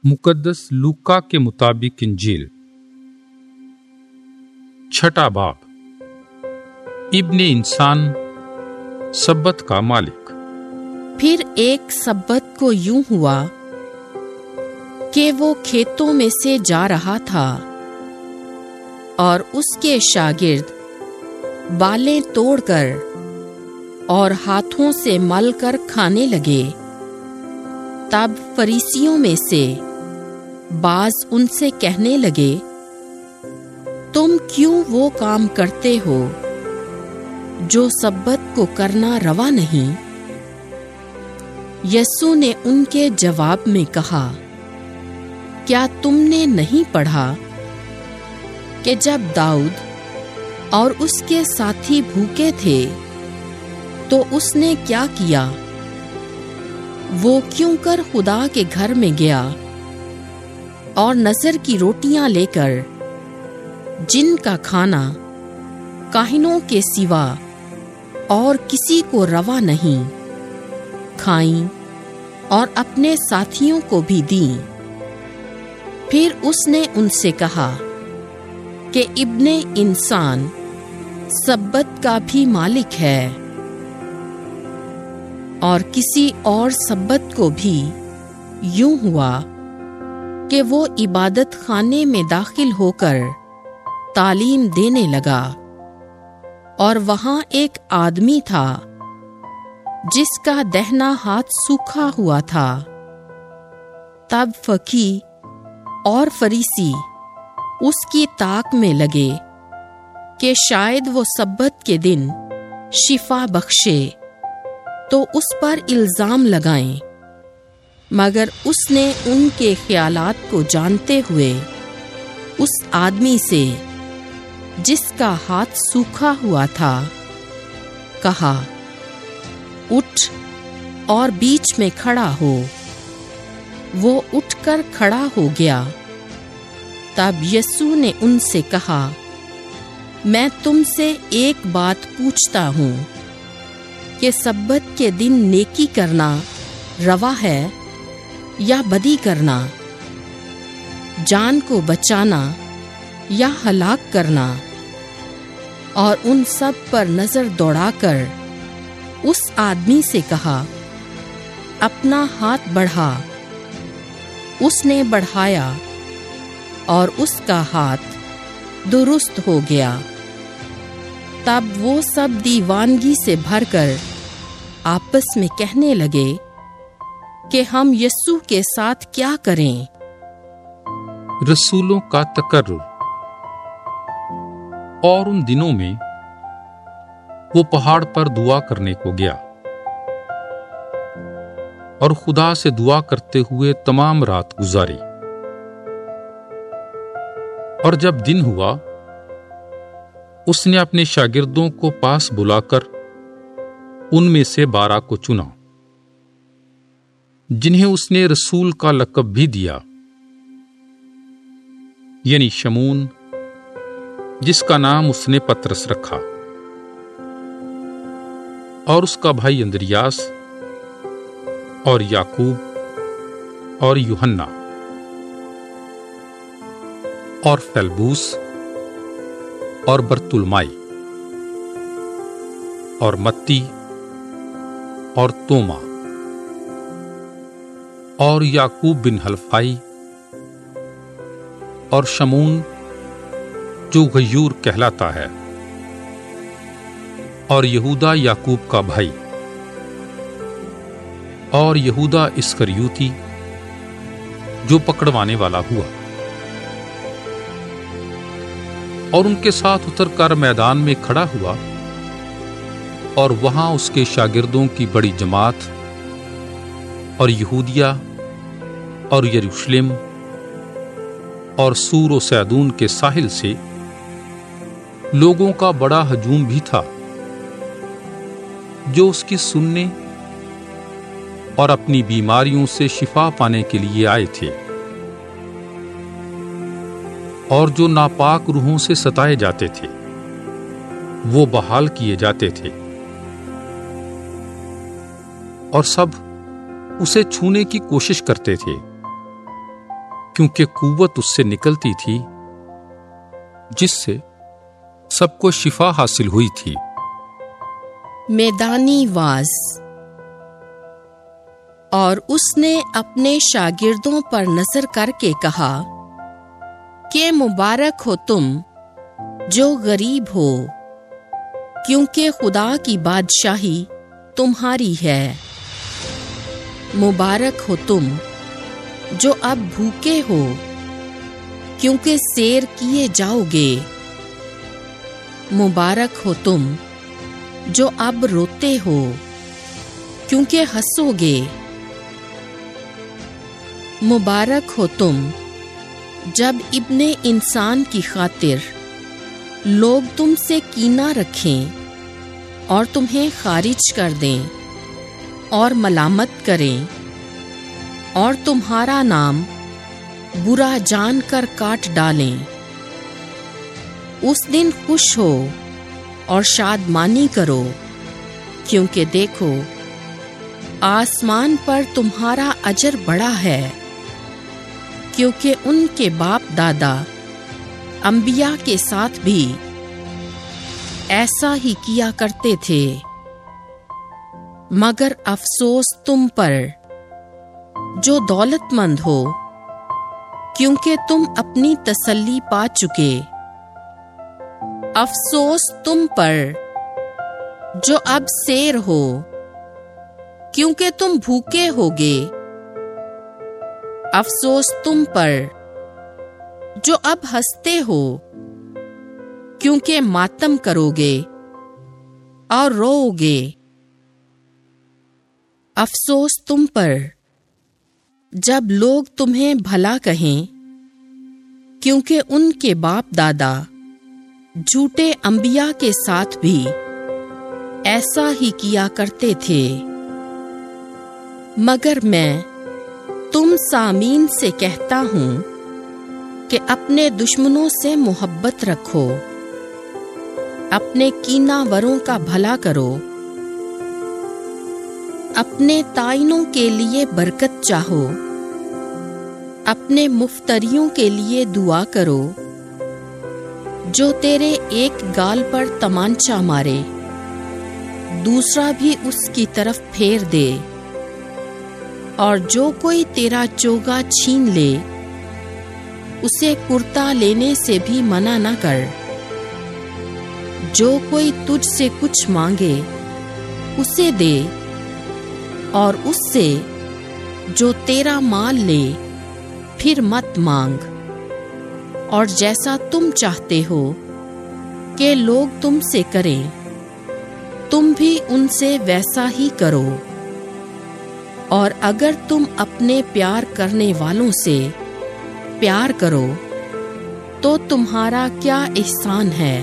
مقدس لوکا کے مطابق انجیل، چھٹا باب۔ ابن انسان سبت کا مالک۔ پھر ایک سبت کو یوں ہوا کہ وہ کھیتوں میں سے جا رہا تھا اور اس کے شاگرد بالیں توڑ کر اور ہاتھوں سے مل کر کھانے لگے۔ تب فریسیوں میں سے بعض ان سے کہنے لگے، تم کیوں وہ کام کرتے ہو جو سبت کو کرنا روا نہیں؟ یسوع نے ان کے جواب میں کہا، کیا تم نے نہیں پڑھا کہ جب داؤد اور اس کے ساتھی بھوکے تھے تو اس نے کیا کیا؟ وہ کیوں کر خدا کے گھر میں گیا اور نظر کی روٹیاں لے کر، جن کا کھانا کاہنوں کے سوا اور کسی کو روا نہیں، کھائیں اور اپنے ساتھیوں کو بھی دیں۔ پھر اس نے ان سے کہا کہ ابن انسان سبت کا بھی مالک ہے، اور کسی اور سبت کو بھی یوں ہوا کہ وہ عبادت خانے میں داخل ہو کر تعلیم دینے لگا، اور وہاں ایک آدمی تھا جس کا دہنا ہاتھ سوکھا ہوا تھا۔ تب فقیہ اور فریسی اس کی تاک میں لگے کہ شاید وہ سبت کے دن شفا بخشے تو اس پر الزام لگائیں، مگر اس نے ان کے خیالات کو جانتے ہوئے اس آدمی سے جس کا ہاتھ سوکھا ہوا تھا کہا، اٹھ اور بیچ میں کھڑا ہو۔ وہ اٹھ کر کھڑا ہو گیا۔ تب یسوع نے ان سے کہا، میں تم سے ایک بات پوچھتا ہوں کہ سبت کے دن نیکی کرنا روا ہے یا بدی کرنا، جان کو بچانا یا ہلاک کرنا؟ اور ان سب پر نظر دوڑا کر اس آدمی سے کہا، اپنا ہاتھ بڑھا۔ اس نے بڑھایا اور اس کا ہاتھ درست ہو گیا۔ تب وہ سب دیوانگی سے بھر کر آپس میں کہنے لگے کہ ہم یسوع کے ساتھ کیا کریں؟ رسولوں کا تقرر۔ اور ان دنوں میں وہ پہاڑ پر دعا کرنے کو گیا، اور خدا سے دعا کرتے ہوئے تمام رات گزاری۔ اور جب دن ہوا، اس نے اپنے شاگردوں کو پاس بلا کر ان میں سے 12 کو چنا، جنہیں اس نے رسول کا لقب بھی دیا، یعنی شمعون جس کا نام اس نے پترس رکھا، اور اس کا بھائی اندریاس، اور یعقوب اور یوحنا، اور فیلبوس اور برتلمائی، اور متی اور توما، اور یعقوب بن حلفائی، اور شمعون جو غیور کہلاتا ہے، اور یہودا یعقوب کا بھائی، اور یہودا اسکریوتی جو پکڑوانے والا ہوا۔ اور ان کے ساتھ اتر کر میدان میں کھڑا ہوا، اور وہاں اس کے شاگردوں کی بڑی جماعت، اور یہودیہ اور یروشلم اور سور و سیدون کے ساحل سے لوگوں کا بڑا ہجوم بھی تھا، جو اس کی سننے اور اپنی بیماریوں سے شفا پانے کے لیے آئے تھے، اور جو ناپاک روحوں سے ستائے جاتے تھے وہ بحال کیے جاتے تھے، اور سب اسے چھونے کی کوشش کرتے تھے، کیونکہ قوت اس سے نکلتی تھی جس سے سب کو شفا حاصل ہوئی تھی۔ میدانی واز۔ اور اس نے اپنے شاگردوں پر نظر کر کے کہا کہ مبارک ہو تم جو غریب ہو، کیونکہ خدا کی بادشاہی تمہاری ہے۔ مبارک ہو تم جو اب بھوکے ہو، کیونکہ سیر کیے جاؤ گے۔ مبارک ہو تم جو اب روتے ہو، کیونکہ ہنسو گے۔ مبارک ہو تم جب ابن انسان کی خاطر لوگ تم سے کینہ رکھیں اور تمہیں خارج کر دیں اور ملامت کریں اور تمہارا نام برا جان کر کاٹ ڈالیں۔ اس دن خوش ہو اور شادمانی کرو، کیونکہ دیکھو آسمان پر تمہارا اجر بڑا ہے، کیونکہ ان کے باپ دادا انبیاء کے ساتھ بھی ایسا ہی کیا کرتے تھے۔ مگر افسوس تم پر جو دولت مند ہو، کیونکہ تم اپنی تسلی پا چکے۔ افسوس تم پر جو اب سیر ہو، کیونکہ تم بھوکے ہوگے۔ افسوس تم پر جو اب ہنستے ہو، کیونکہ ماتم کرو گے اور رو گے۔ افسوس تم پر جب لوگ تمہیں بھلا کہیں، کیونکہ ان کے باپ دادا جھوٹے انبیاء کے ساتھ بھی ایسا ہی کیا کرتے تھے۔ مگر میں تم سامعین سے کہتا ہوں کہ اپنے دشمنوں سے محبت رکھو، اپنے کینہ وروں کا بھلا کرو، اپنے طائنوں کے لیے برکت چاہو، اپنے مفتریوں کے لیے دعا کرو، جو تیرے ایک گال پر تمانچہ مارے دوسرا بھی اس کی طرف پھیر دے، اور جو کوئی تیرا چوگا چھین لے اسے کرتا لینے سے بھی منع نہ کر۔ جو کوئی تجھ سے کچھ مانگے اسے دے، اور اس سے جو تیرا مال لے پھر مت مانگ۔ اور جیسا تم چاہتے ہو کہ لوگ تم سے کریں، تم بھی ان سے ویسا ہی کرو۔ اور اگر تم اپنے پیار کرنے والوں سے پیار کرو تو تمہارا کیا احسان ہے،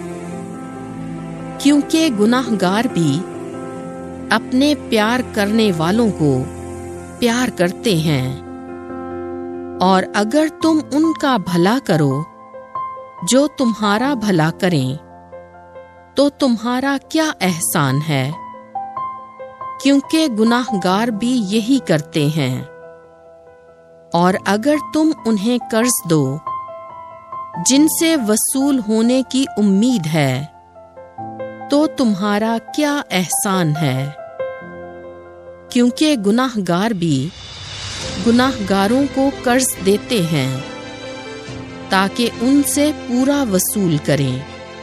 کیونکہ گناہ گار بھی اپنے پیار کرنے والوں کو پیار کرتے ہیں۔ اور اگر تم ان کا بھلا کرو جو تمہارا بھلا کریں تو تمہارا کیا احسان ہے، کیونکہ گناہ گار بھی یہی کرتے ہیں۔ اور اگر تم انہیں قرض دو جن سے وصول ہونے کی امید ہے تو تمہارا کیا احسان ہے، کیونکہ گناہ گار بھی گناہ گاروں کو قرض دیتے ہیں تاکہ ان سے پورا وصول کریں۔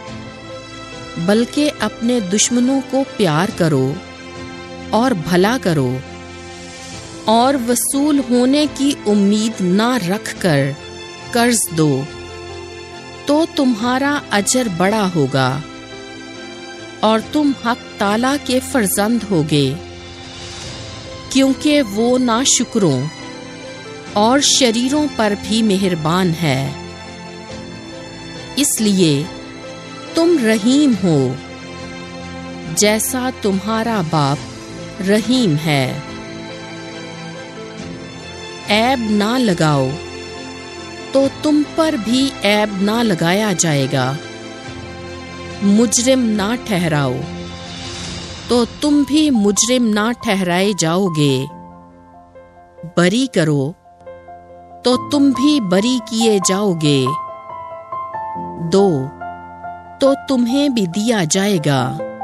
بلکہ اپنے دشمنوں کو پیار کرو اور بھلا کرو، اور وصول ہونے کی امید نہ رکھ کر قرض دو، تو تمہارا اجر بڑا ہوگا اور تم حق تعالیٰ کے فرزند ہوگے، کیونکہ وہ ناشکروں اور شریروں پر بھی مہربان ہے۔ اس لیے تم رحیم ہو جیسا تمہارا باپ رحیم ہے۔ عیب نہ لگاؤ تو تم پر بھی عیب نہ لگایا جائے گا، مجرم نہ ٹھہراؤ تو تم بھی مجرم نہ ٹھہرائے جاؤ گے، بری کرو تو تم بھی بری کیے جاؤ گے، دو تو تمہیں بھی دیا جائے گا،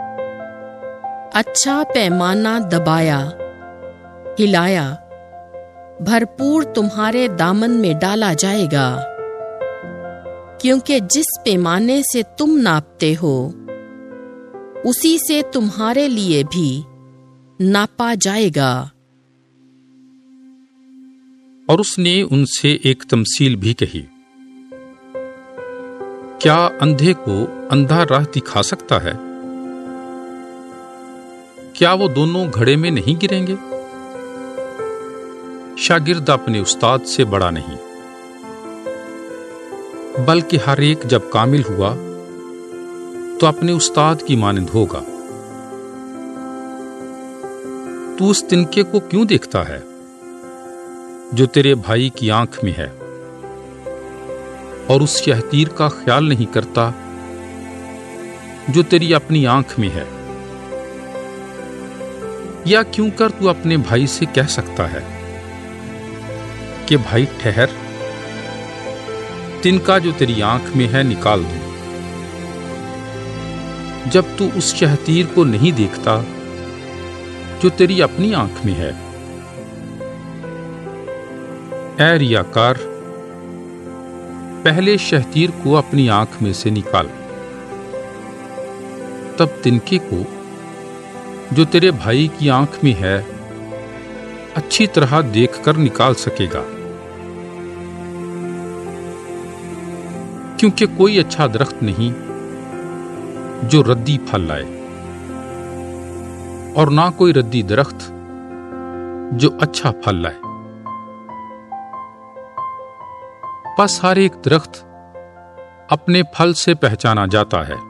اچھا پیمانہ دبایا ہلایا بھرپور تمہارے دامن میں ڈالا جائے گا، کیونکہ جس پیمانے سے تم ناپتے ہو اسی سے تمہارے لیے بھی ناپا جائے گا۔ اور اس نے ان سے ایک تمثیل بھی کہی، کیا اندھے کو اندھا راہ دکھا سکتا ہے؟ کیا وہ دونوں گھڑے میں نہیں گریں گے؟ شاگرد اپنے استاد سے بڑا نہیں، بلکہ ہر ایک جب کامل ہوا تو اپنے استاد کی مانند ہوگا۔ تو اس تنکے کو کیوں دیکھتا ہے جو تیرے بھائی کی آنکھ میں ہے، اور اس شہتیر کا خیال نہیں کرتا جو تیری اپنی آنکھ میں ہے؟ یا کیوں کر تو اپنے بھائی سے کہہ سکتا ہے کہ بھائی ٹھہر، تنکا جو تیری آنکھ میں ہے نکال دوں، جب تو اس شہتیر کو نہیں دیکھتا جو تیری اپنی آنکھ میں ہے؟ اے ریاکار، پہلے شہتیر کو اپنی آنکھ میں سے نکال، تب تنکے کو جو تیرے بھائی کی آنکھ میں ہے اچھی طرح دیکھ کر نکال سکے گا۔ کیونکہ کوئی اچھا درخت نہیں جو ردی پھل لائے، اور نہ کوئی ردی درخت جو اچھا پھل لائے۔ بس ہر ایک درخت اپنے پھل سے پہچانا جاتا ہے،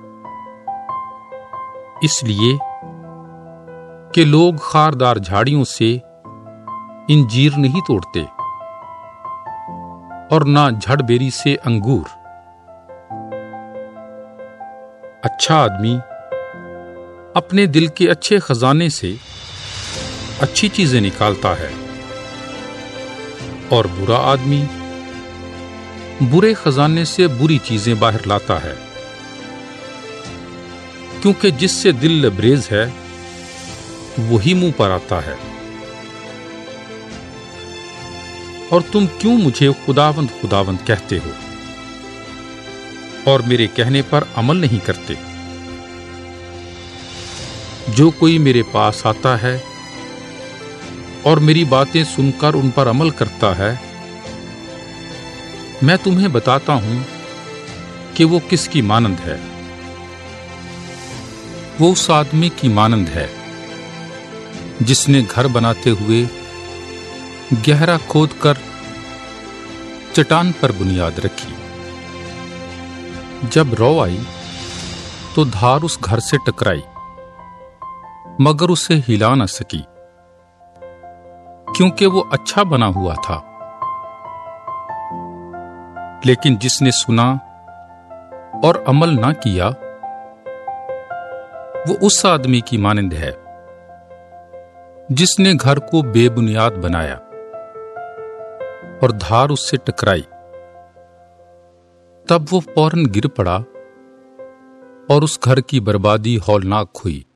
اس لیے کہ لوگ خاردار جھاڑیوں سے انجیر نہیں توڑتے اور نہ جھڑ بیری سے انگور۔ اچھا آدمی اپنے دل کے اچھے خزانے سے اچھی چیزیں نکالتا ہے، اور برا آدمی برے خزانے سے بری چیزیں باہر لاتا ہے، کیونکہ جس سے دل لبریز ہے وہی منہ پر آتا ہے۔ اور تم کیوں مجھے خداوند خداوند کہتے ہو اور میرے کہنے پر عمل نہیں کرتے؟ جو کوئی میرے پاس آتا ہے اور میری باتیں سن کر ان پر عمل کرتا ہے، میں تمہیں بتاتا ہوں کہ وہ کس کی مانند ہے۔ وہ اس آدمی کی مانند ہے جس نے گھر بناتے ہوئے گہرا کھود کر چٹان پر بنیاد رکھی۔ جب رو آئی تو دھار اس گھر سے ٹکرائی، مگر اسے ہلا نہ سکی، کیونکہ وہ اچھا بنا ہوا تھا۔ لیکن جس نے سنا اور عمل نہ کیا، وہ اس آدمی کی مانند ہے جس نے گھر کو بے بنیاد بنایا اور دھار اس سے ٹکرائی، تب وہ فوراً گر پڑا اور اس گھر کی بربادی ہولناک ہوئی۔